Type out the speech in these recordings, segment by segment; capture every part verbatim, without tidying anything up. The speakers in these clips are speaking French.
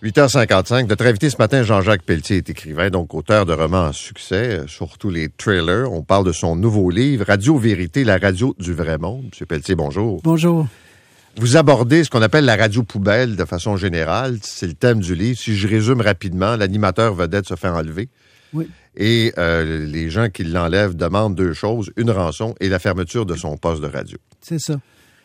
huit heures cinquante-cinq. Notre invité ce matin, Jean-Jacques Pelletier, est écrivain, donc auteur de romans à succès, surtout les thrillers. On parle de son nouveau livre, Radio-Vérité, la radio du vrai monde. Monsieur Pelletier, bonjour. Bonjour. Vous abordez ce qu'on appelle la radio poubelle de façon générale. C'est le thème du livre. Si je résume rapidement, l'animateur vedette se fait enlever. Oui. Et euh, les gens qui l'enlèvent demandent deux choses, une rançon et la fermeture de son poste de radio. C'est ça.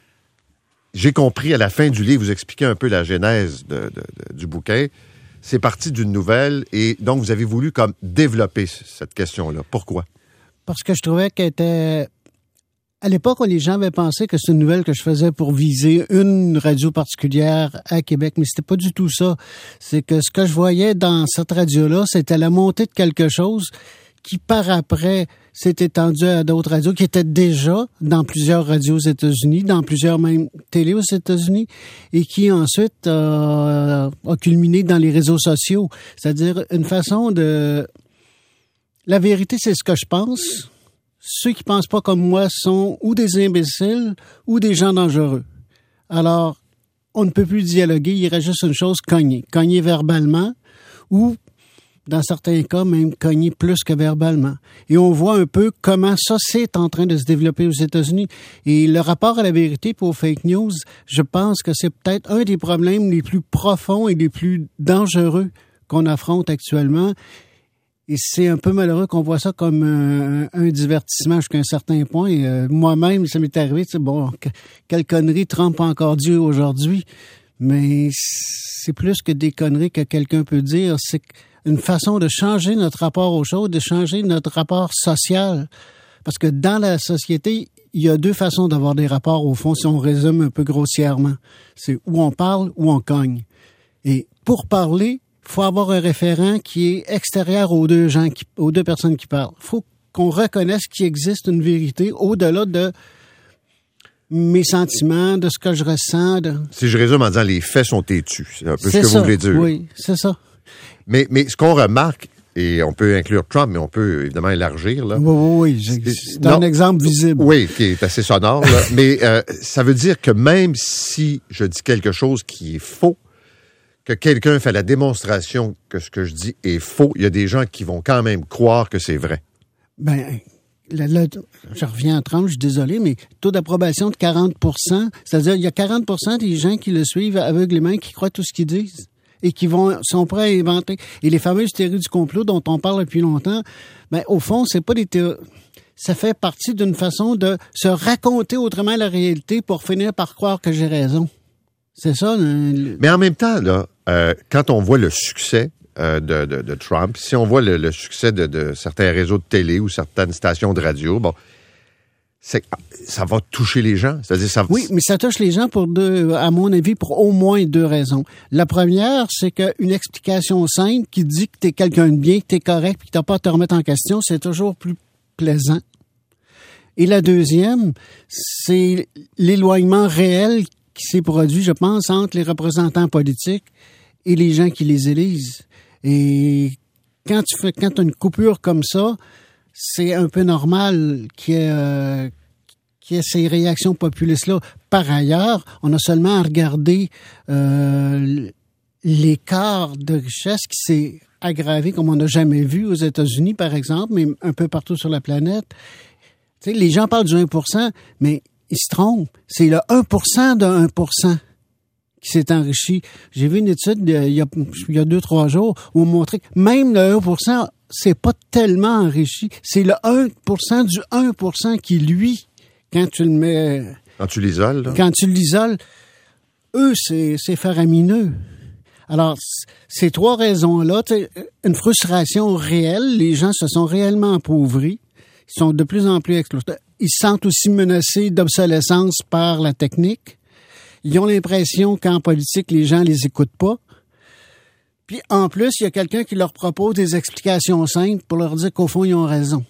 J'ai compris à la fin du livre, vous expliquez un peu la genèse de, de, de, du bouquin. C'est parti d'une nouvelle et donc vous avez voulu comme développer cette question-là. Pourquoi? Parce que je trouvais qu'elle était... À l'époque, les gens avaient pensé que c'est une nouvelle que je faisais pour viser une radio particulière à Québec, mais c'était pas du tout ça. C'est que ce que je voyais dans cette radio-là, c'était la montée de quelque chose qui, par après, s'est étendu à d'autres radios qui étaient déjà dans plusieurs radios aux États-Unis, dans plusieurs même télés aux États-Unis, et qui ensuite euh, a culminé dans les réseaux sociaux. C'est-à-dire une façon de... La vérité, c'est ce que je pense. Ceux qui pensent pas comme moi sont ou des imbéciles ou des gens dangereux. Alors, on ne peut plus dialoguer, il reste juste une chose, cogner. Cogner verbalement ou, dans certains cas, même cogner plus que verbalement. Et on voit un peu comment ça, c'est en train de se développer aux États-Unis. Et le rapport à la vérité pour fake news, je pense que c'est peut-être un des problèmes les plus profonds et les plus dangereux qu'on affronte actuellement. Et c'est un peu malheureux qu'on voit ça comme un, un divertissement jusqu'à un certain point. Et, euh, moi-même, ça m'est arrivé, tu sais, bon, que, quelle connerie Trump a encore dit aujourd'hui. Mais c'est plus que des conneries que quelqu'un peut dire. C'est une façon de changer notre rapport aux choses, de changer notre rapport social. Parce que dans la société, il y a deux façons d'avoir des rapports, au fond, si on résume un peu grossièrement. C'est où on parle, où on cogne. Et pour parler, il faut avoir un référent qui est extérieur aux deux gens, qui, aux deux personnes qui parlent. Il faut qu'on reconnaisse qu'il existe une vérité au-delà de mes sentiments, de ce que je ressens. De... Si je résume en disant les faits sont têtus, c'est un peu c'est ce que ça, vous voulez dire. Oui, c'est ça. Mais, mais ce qu'on remarque, et on peut inclure Trump, mais on peut évidemment élargir. Là. Oui, oui, oui. C'est un exemple visible. Oui, qui est assez sonore. Là. Mais euh, ça veut dire que même si je dis quelque chose qui est faux, que quelqu'un fait la démonstration que ce que je dis est faux, il y a des gens qui vont quand même croire que c'est vrai. Ben, là, là, je reviens à Trump, je suis désolé, mais taux d'approbation de quarante pour cent, c'est-à-dire il y a quarante pour cent des gens qui le suivent aveuglément et qui croient tout ce qu'ils disent et qui vont sont prêts à inventer. Et les fameuses théories du complot dont on parle depuis longtemps, ben au fond, c'est pas des théories. Ça fait partie d'une façon de se raconter autrement la réalité pour finir par croire que j'ai raison. C'est ça. Le... Mais en même temps, là, euh, quand on voit le succès euh, de, de, de Trump, si on voit le, le succès de, de certains réseaux de télé ou certaines stations de radio, bon, c'est, ça va toucher les gens. C'est-à-dire, ça... Oui, mais ça touche les gens pour deux, à mon avis, pour au moins deux raisons. La première, c'est qu'une explication simple qui dit que t'es quelqu'un de bien, que t'es correct, puis que t'as pas à te remettre en question, c'est toujours plus plaisant. Et la deuxième, c'est l'éloignement réel qui s'est produit, je pense, entre les représentants politiques et les gens qui les élisent. Et quand tu fais, quand tu as une coupure comme ça, c'est un peu normal qu'il y ait, euh, qu'il y ait ces réactions populistes-là. Par ailleurs, on a seulement à regarder euh, l'écart de richesse qui s'est aggravé comme on n'a jamais vu aux États-Unis, par exemple, mais un peu partout sur la planète. Tu sais, les gens parlent du un pour cent, mais ils se trompent. C'est le un pour cent de un pour cent qui s'est enrichi. J'ai vu une étude de, il, y a, il y a deux, trois jours où on montrait que même le un pour cent, c'est pas tellement enrichi. C'est le un pour cent du un pour cent qui, lui, quand tu le mets... Quand tu l'isoles, là. Quand tu l'isoles, eux, c'est, c'est faramineux. Alors, ces trois raisons-là, une frustration réelle, les gens se sont réellement appauvris, ils sont de plus en plus exploités. Ils se sentent aussi menacés d'obsolescence par la technique. Ils ont l'impression qu'en politique, les gens les écoutent pas. Puis, en plus, il y a quelqu'un qui leur propose des explications simples pour leur dire qu'au fond, ils ont raison.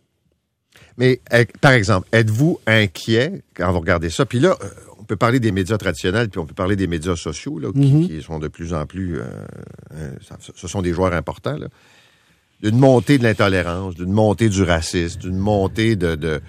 Mais, par exemple, êtes-vous inquiet quand vous regardez ça? Puis là, on peut parler des médias traditionnels, puis on peut parler des médias sociaux, là, qui, mm-hmm. qui sont de plus en plus... Euh, euh, ce sont des joueurs importants, là. D'une montée de l'intolérance, d'une montée du racisme, d'une montée de... de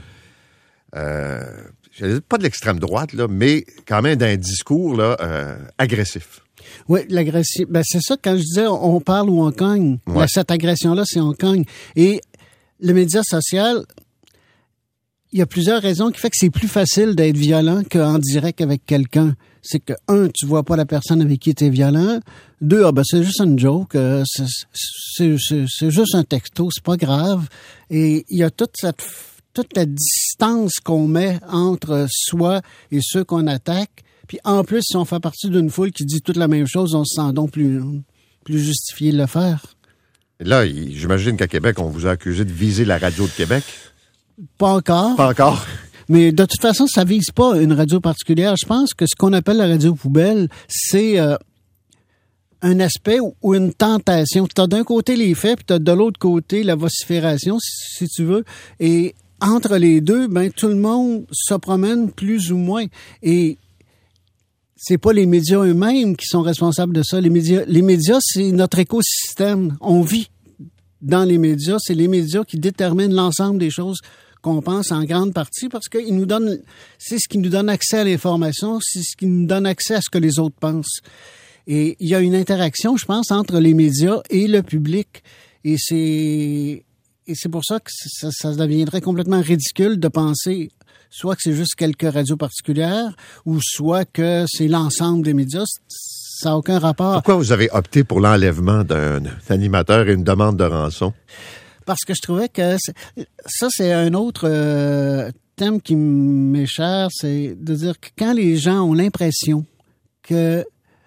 euh, pas de l'extrême droite, là, mais quand même d'un discours là, euh, agressif. Oui, l'agression. Ben, c'est ça, quand je disais on parle ou on cogne. Ouais. Ben, cette agression-là, c'est on cogne. Et le média social, il y a plusieurs raisons qui fait que c'est plus facile d'être violent qu'en direct avec quelqu'un. C'est que, un, tu vois pas la personne avec qui tu es violent. Deux, ah ben c'est juste une joke. Euh, c'est, c'est, c'est, c'est juste un texto, c'est pas grave. Et il y a toute cette toute la distance qu'on met entre soi et ceux qu'on attaque. Puis en plus, si on fait partie d'une foule qui dit toute la même chose, on se sent donc plus, plus justifié de le faire. Là, j'imagine qu'à Québec, on vous a accusé de viser la radio de Québec. Pas encore. Pas encore. Mais de toute façon, ça vise pas une radio particulière. Je pense que ce qu'on appelle la radio poubelle, c'est euh, un aspect ou, ou une tentation. Tu as d'un côté les faits, puis tu as de l'autre côté la vocifération, si, si tu veux. Et entre les deux, ben tout le monde se promène plus ou moins. Et c'est pas les médias eux-mêmes qui sont responsables de ça. Les médias, les médias, c'est notre écosystème. On vit dans les médias. C'est les médias qui déterminent l'ensemble des choses qu'on pense en grande partie parce qu'ils nous donnent, c'est ce qui nous donne accès à l'information, c'est ce qui nous donne accès à ce que les autres pensent. Et il y a une interaction, je pense, entre les médias et le public. Et c'est, et c'est pour ça que ça, ça deviendrait complètement ridicule de penser soit que c'est juste quelques radios particulières ou soit que c'est l'ensemble des médias. Ça n'a aucun rapport. Pourquoi vous avez opté pour l'enlèvement d'un animateur et une demande de rançon? Parce que je trouvais que c'est, ça, c'est un autre euh, thème qui m'est cher, c'est de dire que quand les gens ont l'impression que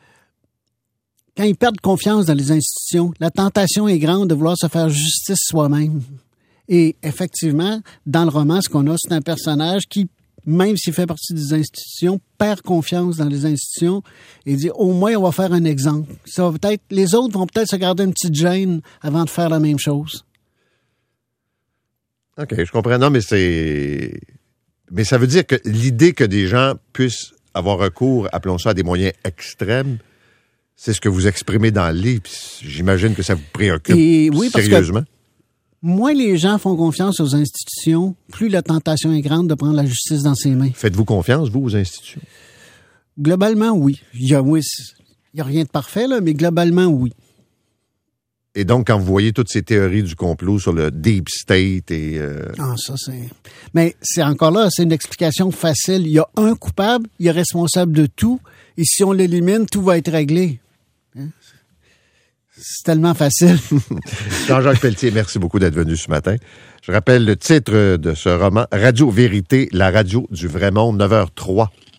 quand ils perdent confiance dans les institutions, la tentation est grande de vouloir se faire justice soi-même. Et effectivement, dans le roman, ce qu'on a, c'est un personnage qui, même s'il fait partie des institutions, perd confiance dans les institutions et dit au moins on va faire un exemple. Ça va peut-être, les autres vont peut-être se garder une petite gêne avant de faire la même chose. OK, je comprends. Non, mais c'est... Mais ça veut dire que l'idée que des gens puissent avoir recours, appelons ça, à des moyens extrêmes, c'est ce que vous exprimez dans le livre. J'imagine que ça vous préoccupe et oui, sérieusement. Parce que moins les gens font confiance aux institutions, plus la tentation est grande de prendre la justice dans ses mains. Faites-vous confiance, vous, aux institutions? Globalement, oui. Il y a, oui, il y a rien de parfait, là, mais globalement, oui. Et donc, quand vous voyez toutes ces théories du complot sur le deep state et... Euh... Ah, ça, c'est... Mais c'est encore là, c'est une explication facile. Il y a un coupable, il est responsable de tout, et si on l'élimine, tout va être réglé. Hein? C'est tellement facile. Jean-Jacques Pelletier, merci beaucoup d'être venu ce matin. Je rappelle le titre de ce roman, Radio Vérité, la radio du vrai monde, neuf heures zéro trois.